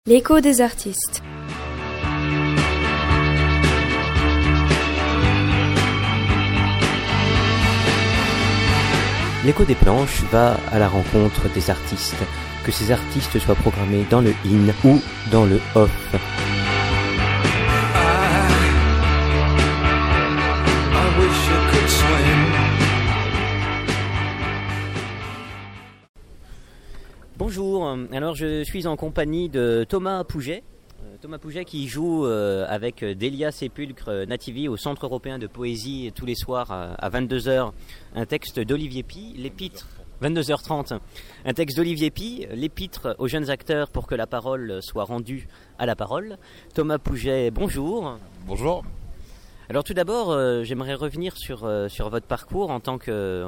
L'écho des artistes. L'écho des planches va à la rencontre des artistes, que ces artistes soient programmés dans le in ou dans le off. Bonjour, alors je suis en compagnie de Thomas Pouget. Thomas Pouget qui joue avec Delia Sépulcre Nativi au Centre européen de poésie tous les soirs à 22h, un texte d'Olivier Py, l'épître, 22h30, un texte d'Olivier Py, l'épître aux jeunes acteurs pour que la parole soit rendue à la parole. Thomas Pouget, bonjour. Bonjour. Alors tout d'abord, j'aimerais revenir sur votre parcours en tant que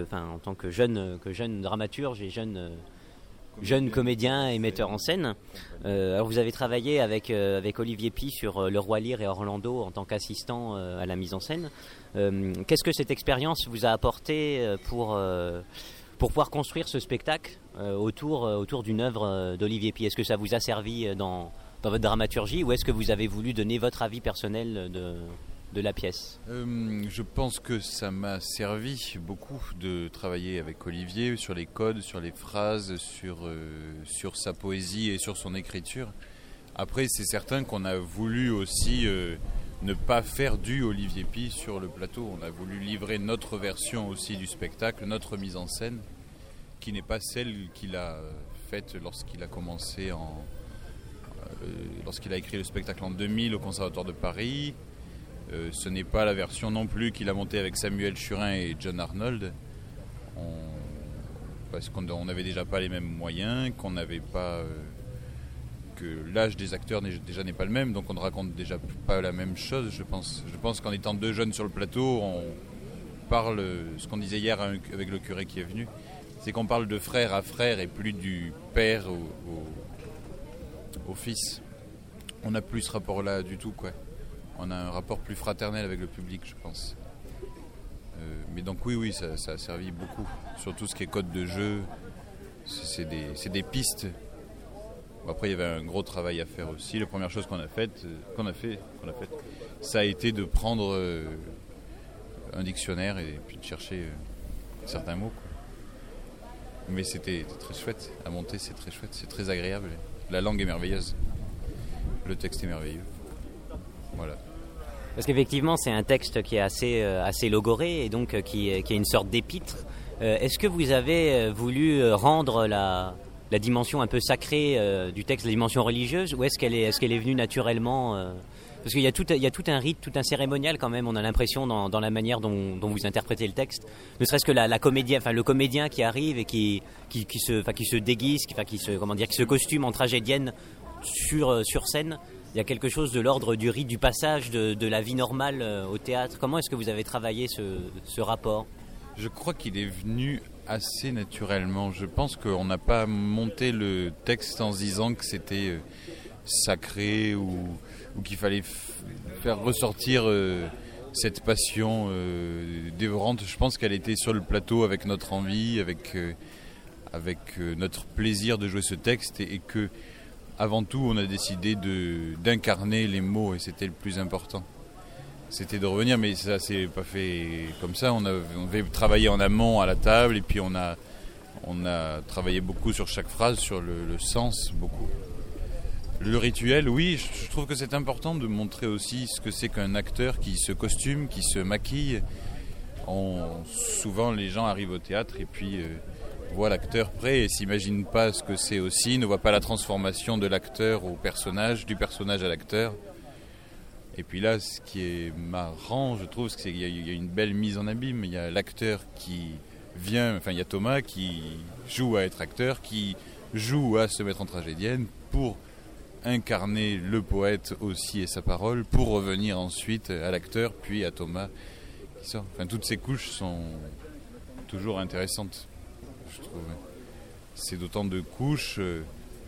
jeune dramaturge et jeune comédien et metteur en scène. Alors vous avez travaillé avec Olivier Py sur Le Roi Lear et Orlando en tant qu'assistant à la mise en scène. Qu'est-ce que cette expérience vous a apporté pour pouvoir construire ce spectacle autour d'une œuvre d'Olivier Py? Est-ce que ça vous a servi dans votre dramaturgie ou est-ce que vous avez voulu donner votre avis personnel de la pièce? Je pense que ça m'a servi beaucoup de travailler avec Olivier sur les codes, sur les phrases, sur sa poésie et sur son écriture. Après, c'est certain qu'on a voulu aussi ne pas faire du Olivier Py sur le plateau. On a voulu livrer notre version aussi du spectacle, notre mise en scène, qui n'est pas celle qu'il a faite lorsqu'il a commencé lorsqu'il a écrit le spectacle en 2000 au Conservatoire de Paris. Ce n'est pas la version non plus qu'il a montée avec Samuel Churin et John Arnold, parce qu'on n'avait déjà pas les mêmes moyens, qu'on n'avait pas que l'âge des acteurs déjà n'est pas le même, donc on ne raconte déjà pas la même chose. Je pense qu'en étant deux jeunes sur le plateau, on parle, ce qu'on disait hier avec le curé qui est venu, c'est qu'on parle de frère à frère et plus du père au fils. On n'a plus ce rapport-là du tout, quoi. On a un rapport plus fraternel avec le public, je pense. Mais donc oui, ça a servi beaucoup. Surtout ce qui est code de jeu, c'est des pistes. Bon, après, il y avait un gros travail à faire aussi. La première chose qu'on a fait, ça a été de prendre un dictionnaire et puis de chercher certains mots, quoi. Mais c'était très chouette. À monter, c'est très chouette, c'est très agréable. La langue est merveilleuse. Le texte est merveilleux. Voilà. Parce qu'effectivement, c'est un texte qui est assez logoré et donc qui est une sorte d'épître. Est-ce que vous avez voulu rendre la dimension un peu sacrée du texte, la dimension religieuse, ou est-ce qu'elle est venue naturellement Parce qu'il y a tout un rite, tout un cérémonial quand même. On a l'impression dans la manière dont vous interprétez le texte, ne serait-ce que le comédien qui arrive et qui se déguise, qui se costume en tragédienne sur scène. Il y a quelque chose de l'ordre du rite, du passage de la vie normale au théâtre. Comment est-ce que vous avez travaillé ce rapport ? Je crois qu'il est venu assez naturellement. Je pense qu'on n'a pas monté le texte en se disant que c'était sacré ou qu'il fallait faire ressortir cette passion dévorante. Je pense qu'elle était sur le plateau avec notre envie, avec notre plaisir de jouer ce texte et que avant tout, on a décidé d'incarner les mots et c'était le plus important. C'était de revenir, mais ça s'est pas fait comme ça. On avait travaillé en amont à la table et puis on a travaillé beaucoup sur chaque phrase, sur le sens, beaucoup. Le rituel, oui, je trouve que c'est important de montrer aussi ce que c'est qu'un acteur qui se costume, qui se maquille. Souvent, les gens arrivent au théâtre et puis voit l'acteur prêt et s'imaginent pas ce que c'est aussi, ne voit pas la transformation de l'acteur au personnage, du personnage à l'acteur. Et puis là, ce qui est marrant, je trouve, c'est qu'il y a une belle mise en abîme. Il y a l'acteur qui vient, il y a Thomas qui joue à être acteur, qui joue à se mettre en tragédienne pour incarner le poète aussi et sa parole, pour revenir ensuite à l'acteur, puis à Thomas qui sort. Toutes ces couches sont toujours intéressantes. Je trouve. C'est d'autant de couches de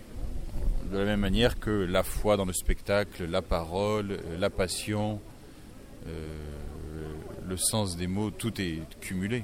la même manière que la foi dans le spectacle, la parole, la passion, le sens des mots, tout est cumulé.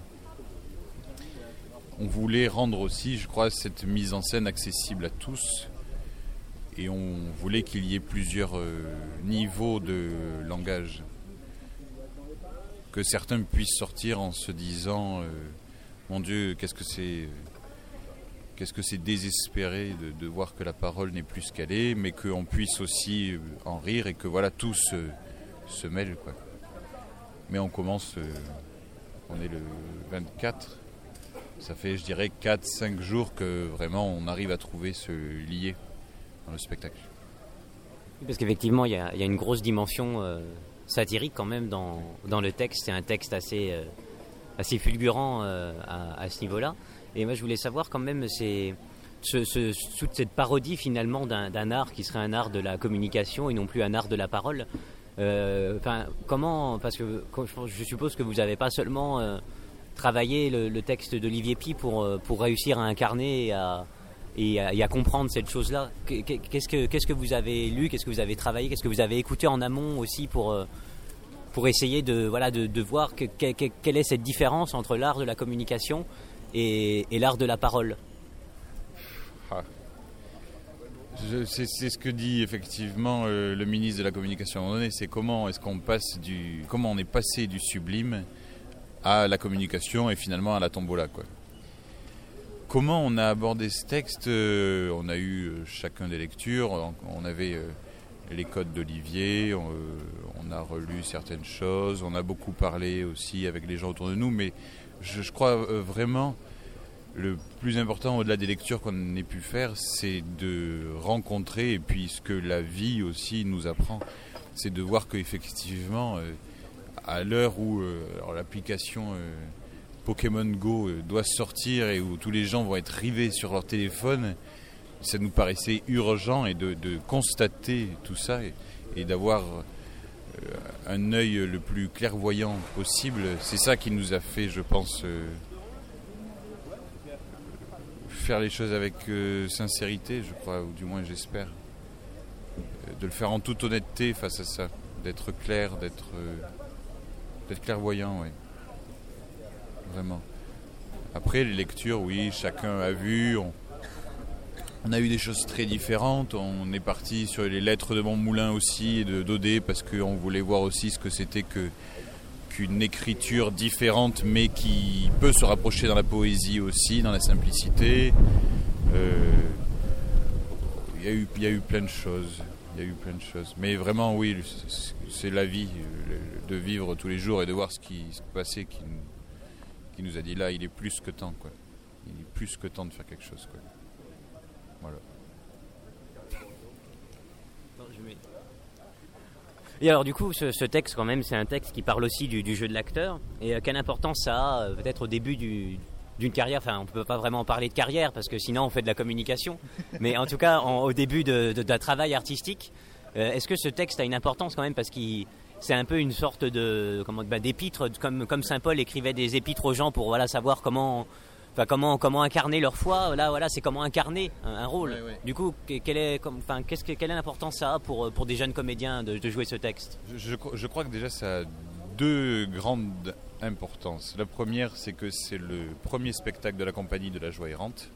On voulait rendre aussi, je crois, cette mise en scène accessible à tous Et on voulait qu'il y ait plusieurs niveaux de langage. Que certains puissent sortir en se disant mon Dieu, qu'est-ce que c'est désespéré de voir que la parole n'est plus ce qu'elle est, mais qu'on puisse aussi en rire et que voilà, tout se mêle, quoi. Mais on commence, on est le 24, ça fait je dirais 4-5 jours que vraiment on arrive à trouver ce lié dans le spectacle. Parce qu'effectivement, il y a une grosse dimension satirique quand même dans le texte. C'est un texte assez fulgurant à ce niveau-là. Et moi, je voulais savoir quand même, toute cette parodie finalement d'un art qui serait un art de la communication et non plus un art de la parole. Comment, parce que je suppose que vous n'avez pas seulement travaillé le texte d'Olivier Py pour réussir à incarner et à comprendre cette chose-là. Qu'est-ce que vous avez lu, qu'est-ce que vous avez travaillé, qu'est-ce que vous avez écouté en amont aussi pour essayer de voir quelle est cette différence entre l'art de la communication et l'art de la parole. C'est ce que dit effectivement le ministre de la Communication à un moment donné, c'est comment on est passé du sublime à la communication et finalement à la tombola, quoi. Comment on a abordé ce texte? On a eu chacun des lectures, on avait les codes d'Olivier, on a relu certaines choses, on a beaucoup parlé aussi avec les gens autour de nous, mais je crois vraiment le plus important au-delà des lectures qu'on ait pu faire, c'est de rencontrer, et puis ce que la vie aussi nous apprend, c'est de voir qu'effectivement, à l'heure où l'application Pokémon Go doit sortir et où tous les gens vont être rivés sur leur téléphone, ça nous paraissait urgent et de constater tout ça et d'avoir un œil le plus clairvoyant possible. C'est ça qui nous a fait, je pense, faire les choses avec sincérité, je crois, ou du moins j'espère. De le faire en toute honnêteté face à ça, d'être clair, d'être clairvoyant, oui. Vraiment. Après, les lectures, oui, chacun a vu. On a eu des choses très différentes. On est parti sur les lettres de Montmoulin aussi, et de Daudet, parce qu'on voulait voir aussi ce que c'était qu'une écriture différente, mais qui peut se rapprocher dans la poésie aussi, dans la simplicité. Il y a eu plein de choses. Mais vraiment, oui, c'est la vie, de vivre tous les jours et de voir ce qui se passait, qui nous a dit là, il est plus que temps, quoi. Il est plus que temps de faire quelque chose, quoi. Voilà. Et alors du coup, ce texte quand même, c'est un texte qui parle aussi du jeu de l'acteur. Et quelle importance ça a peut-être au début d'une carrière? Enfin, on ne peut pas vraiment parler de carrière parce que sinon on fait de la communication. Mais en tout cas, au début d'un travail artistique, est-ce que ce texte a une importance quand même parce qu'il c'est un peu une sorte d'épître, comme Saint Paul écrivait des épîtres aux gens pour savoir comment incarner leur foi. Là, c'est comment incarner un rôle. Ouais. Du coup, quelle est l'importance ça a pour des jeunes comédiens de jouer ce texte? Je crois que déjà ça a deux grandes importances. La première, c'est que c'est le premier spectacle de la compagnie de la Joie errante.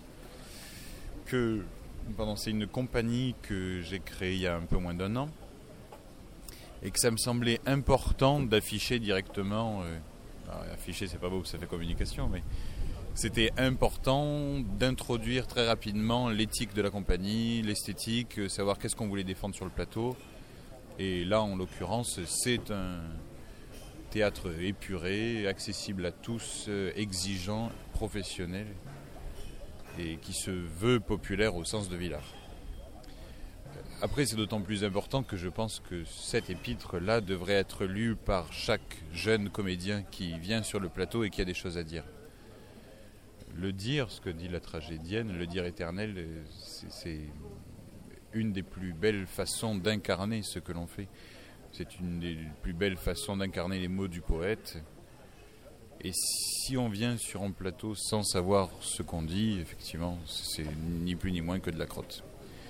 C'est une compagnie que j'ai créée il y a un peu moins d'1 an. Et que ça me semblait important d'afficher directement. Afficher, c'est pas beau, ça fait communication, mais c'était important d'introduire très rapidement l'éthique de la compagnie, l'esthétique, savoir qu'est-ce qu'on voulait défendre sur le plateau. Et là, en l'occurrence, c'est un théâtre épuré, accessible à tous, exigeant, professionnel, et qui se veut populaire au sens de Villard. Après, c'est d'autant plus important que je pense que cet épître-là devrait être lu par chaque jeune comédien qui vient sur le plateau et qui a des choses à dire. Le dire, ce que dit la tragédienne, le dire éternel, c'est une des plus belles façons d'incarner ce que l'on fait. C'est une des plus belles façons d'incarner les mots du poète. Et si on vient sur un plateau sans savoir ce qu'on dit, effectivement, c'est ni plus ni moins que de la crotte.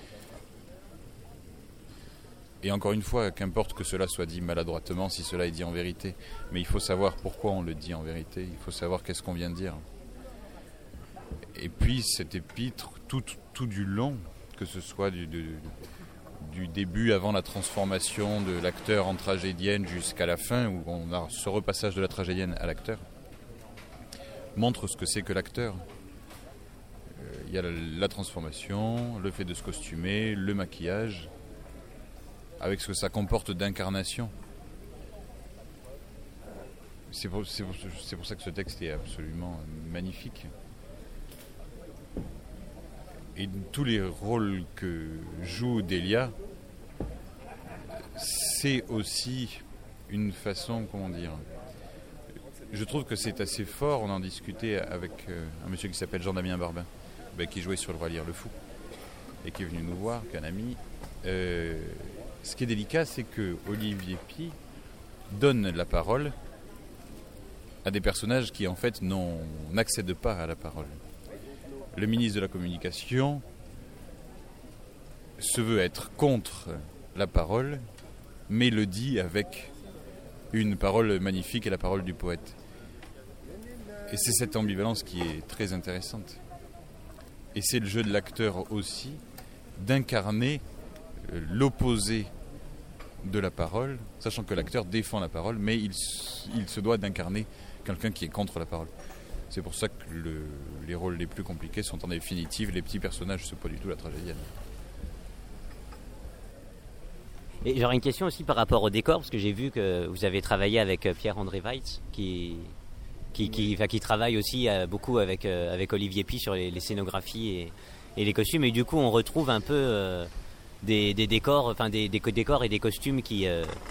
Et encore une fois, qu'importe que cela soit dit maladroitement, si cela est dit en vérité. Mais il faut savoir pourquoi on le dit en vérité. Il faut savoir qu'est-ce qu'on vient de dire. Et puis cet épître, tout du long, que ce soit début avant la transformation de l'acteur en tragédienne jusqu'à la fin, où on a ce repassage de la tragédienne à l'acteur, montre ce que c'est que l'acteur. Il y a la transformation, le fait de se costumer, le maquillage, avec ce que ça comporte d'incarnation. C'est pour ça que ce texte est absolument magnifique. Et tous les rôles que joue Delia, c'est aussi une façon, comment dire, je trouve que c'est assez fort. On en discutait avec un monsieur qui s'appelle Jean-Damien Barbin, qui jouait sur Le Roi Lear le Fou, et qui est venu nous voir, qu'un ami. Ce qui est délicat, c'est que Olivier Py donne la parole à des personnages qui en fait n'accèdent pas à la parole. Le ministre de la Communication se veut être contre la parole, mais le dit avec une parole magnifique et la parole du poète. Et c'est cette ambivalence qui est très intéressante. Et c'est le jeu de l'acteur aussi, d'incarner l'opposé de la parole, sachant que l'acteur défend la parole, mais il se doit d'incarner quelqu'un qui est contre la parole. C'est pour ça que les rôles les plus compliqués sont en définitive les petits personnages, c'est pas du tout la tragédienne. Et j'aurais une question aussi par rapport au décor, parce que j'ai vu que vous avez travaillé avec Pierre-André Weitz, qui travaille aussi beaucoup avec Olivier Py sur les scénographies et les costumes. Et du coup, on retrouve un peu des décors, enfin des décors et des costumes qui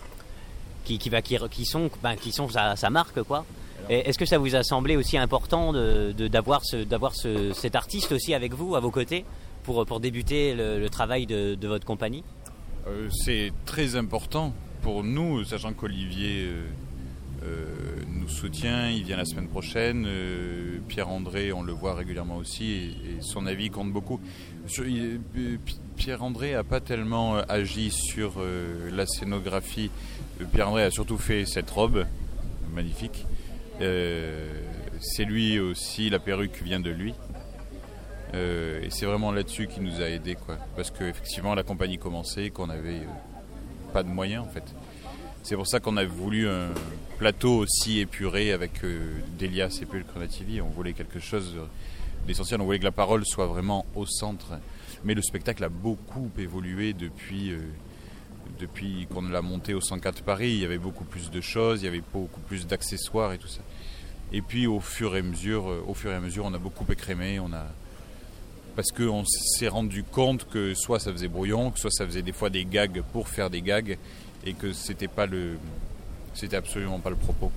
sont sa marque, quoi. Et est-ce que ça vous a semblé aussi important d'avoir cet artiste aussi avec vous, à vos côtés, pour débuter le travail de votre compagnie? C'est très important pour nous, sachant qu'Olivier nous soutient, il vient la semaine prochaine. Pierre-André, on le voit régulièrement aussi, et son avis compte beaucoup. Pierre-André n'a pas tellement agi sur la scénographie. Pierre-André a surtout fait cette robe magnifique. C'est lui aussi, la perruque vient de lui. Et c'est vraiment là-dessus qu'il nous a aidés, quoi. Parce qu'effectivement, la compagnie commençait, qu'on n'avait pas de moyens, en fait. C'est pour ça qu'on a voulu un plateau aussi épuré avec Delia Sépulcre Nativi. On voulait quelque chose d'essentiel. On voulait que la parole soit vraiment au centre. Mais le spectacle a beaucoup évolué depuis qu'on l'a monté au 104 Paris. Il y avait beaucoup plus de choses, il y avait beaucoup plus d'accessoires et tout ça. Et puis au fur et à mesure, on a beaucoup écrémé. Parce qu'on s'est rendu compte que soit ça faisait brouillon, que soit ça faisait des fois des gags pour faire des gags, et que c'était absolument pas le propos.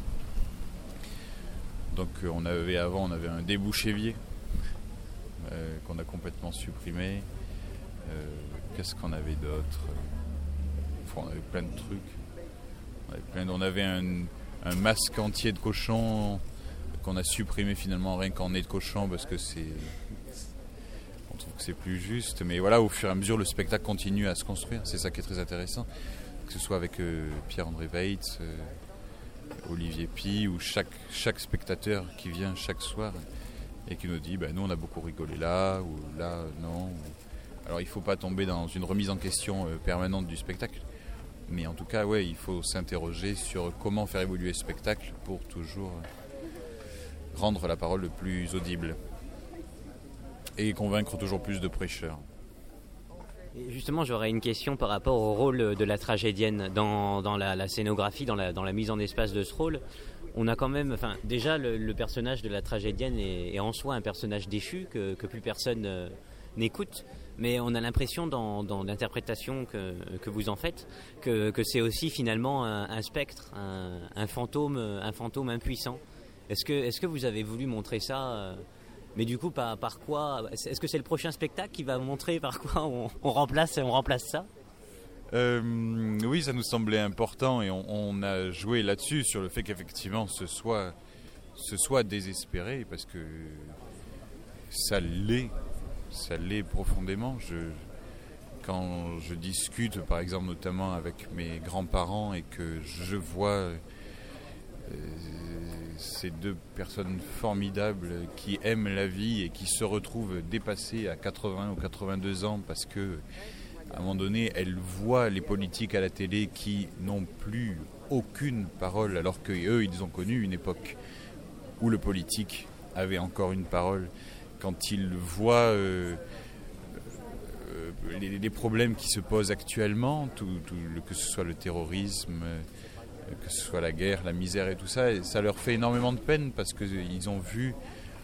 Donc on avait un débouchévier qu'on a complètement supprimé. Qu'est-ce qu'on avait d'autre? On avait plein de trucs. On avait un masque entier de cochon qu'on a supprimé finalement rien qu'en nez de cochon, parce que on trouve que c'est plus juste. Mais voilà, au fur et à mesure, le spectacle continue à se construire. C'est ça qui est très intéressant. Que ce soit avec Pierre-André Weitz, Olivier Py, ou chaque spectateur qui vient chaque soir et qui nous dit nous on a beaucoup rigolé là, ou là non. Alors il ne faut pas tomber dans une remise en question permanente du spectacle. Mais en tout cas, ouais, il faut s'interroger sur comment faire évoluer ce spectacle pour toujours rendre la parole le plus audible et convaincre toujours plus de prêcheurs. Et justement, j'aurais une question par rapport au rôle de la tragédienne dans la scénographie, dans la mise en espace de ce rôle. On a quand même, déjà le personnage de la tragédienne est en soi un personnage déchu que plus personne n'écoute. Mais on a l'impression dans l'interprétation que vous en faites que c'est aussi finalement un spectre, un fantôme impuissant. Est-ce que vous avez voulu montrer ça mais du coup, par quoi? Est-ce que c'est le prochain spectacle qui va montrer par quoi on remplace ça? Oui, ça nous semblait important, et on a joué là-dessus, sur le fait qu'effectivement ce soit désespéré, parce que ça l'est profondément. Quand je discute, par exemple, notamment avec mes grands-parents, et que je vois ces deux personnes formidables qui aiment la vie et qui se retrouvent dépassées à 80 ou 82 ans parce que À un moment donné, elle voit les politiques à la télé qui n'ont plus aucune parole, alors qu'eux, ils ont connu une époque où le politique avait encore une parole. Quand ils voient les problèmes qui se posent actuellement, que ce soit le terrorisme, que ce soit la guerre, la misère et tout ça, et ça leur fait énormément de peine parce qu'ils ont vu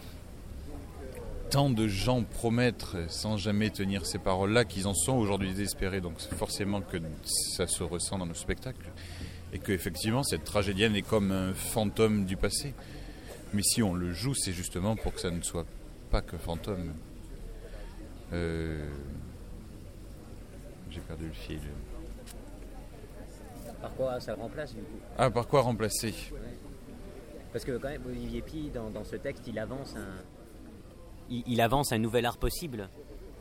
tant de gens promettre sans jamais tenir ces paroles-là qu'ils en sont aujourd'hui désespérés. Donc c'est forcément que ça se ressent dans nos spectacles et qu'effectivement cette tragédienne est comme un fantôme du passé. Mais si on le joue, c'est justement pour que ça ne soit pas que fantôme. J'ai perdu le fil. Par quoi ça le remplace du coup ? Ah, par quoi remplacer ? Parce que quand même, Olivier Py, dans ce texte, il avance un nouvel art possible,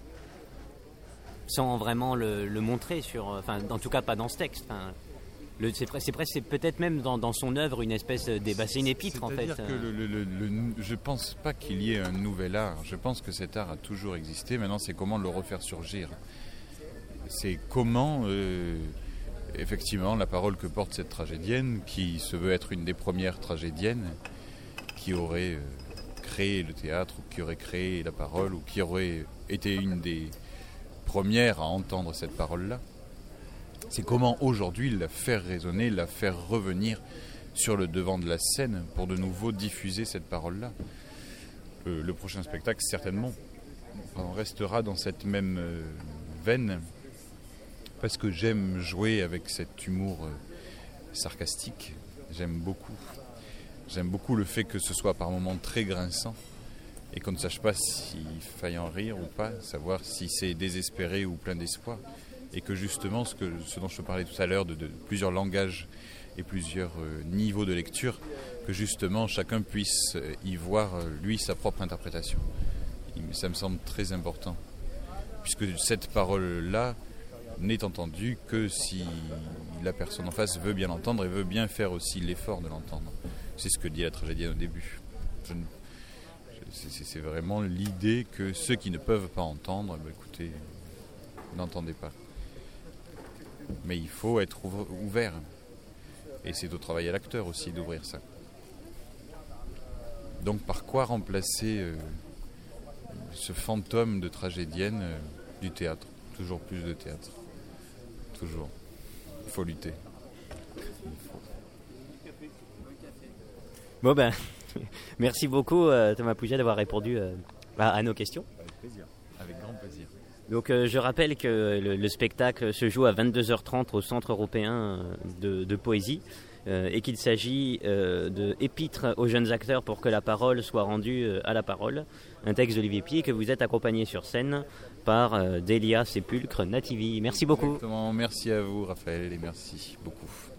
sans vraiment le montrer en tout cas pas dans ce texte. C'est peut-être même dans son œuvre une espèce c'est une épître en fait. C'est-à-dire que je pense pas qu'il y ait un nouvel art. Je pense que cet art a toujours existé. Maintenant, c'est comment le refaire surgir. C'est comment, effectivement, la parole que porte cette tragédienne, qui se veut être une des premières tragédiennes, qui aurait créé le théâtre, ou qui aurait créé la parole, ou qui aurait été une des premières à entendre cette parole-là. C'est comment aujourd'hui la faire résonner, la faire revenir sur le devant de la scène pour de nouveau diffuser cette parole-là. Le prochain spectacle, certainement, on restera dans cette même veine, parce que j'aime jouer avec cet humour sarcastique. J'aime beaucoup le fait que ce soit par moments très grinçant et qu'on ne sache pas s'il faille en rire ou pas, savoir si c'est désespéré ou plein d'espoir. Et que justement, ce dont je parlais tout à l'heure, de plusieurs langages et plusieurs niveaux de lecture, que justement chacun puisse y voir, lui, sa propre interprétation. Ça me semble très important, puisque cette parole-là n'est entendue que si la personne en face veut bien l'entendre et veut bien faire aussi l'effort de l'entendre. C'est ce que dit la tragédienne au début. C'est vraiment l'idée que ceux qui ne peuvent pas entendre, écoutez, n'entendez pas. Mais il faut être ouvert. Et c'est au travail à l'acteur aussi d'ouvrir ça. Donc par quoi remplacer ce fantôme de tragédienne du théâtre ? Toujours plus de théâtre. Toujours. Il faut lutter. Bon merci beaucoup Thomas Pouget d'avoir répondu à nos questions. Avec plaisir. Avec grand plaisir. Donc je rappelle que le spectacle se joue à 22h30 au Centre européen de poésie et qu'il s'agit de Épître aux jeunes acteurs pour que la parole soit rendue à la parole, un texte d'Olivier Py, que vous êtes accompagné sur scène par Delia Sépulcre Nativi. Merci beaucoup. Exactement. Merci à vous Raphaël et merci beaucoup.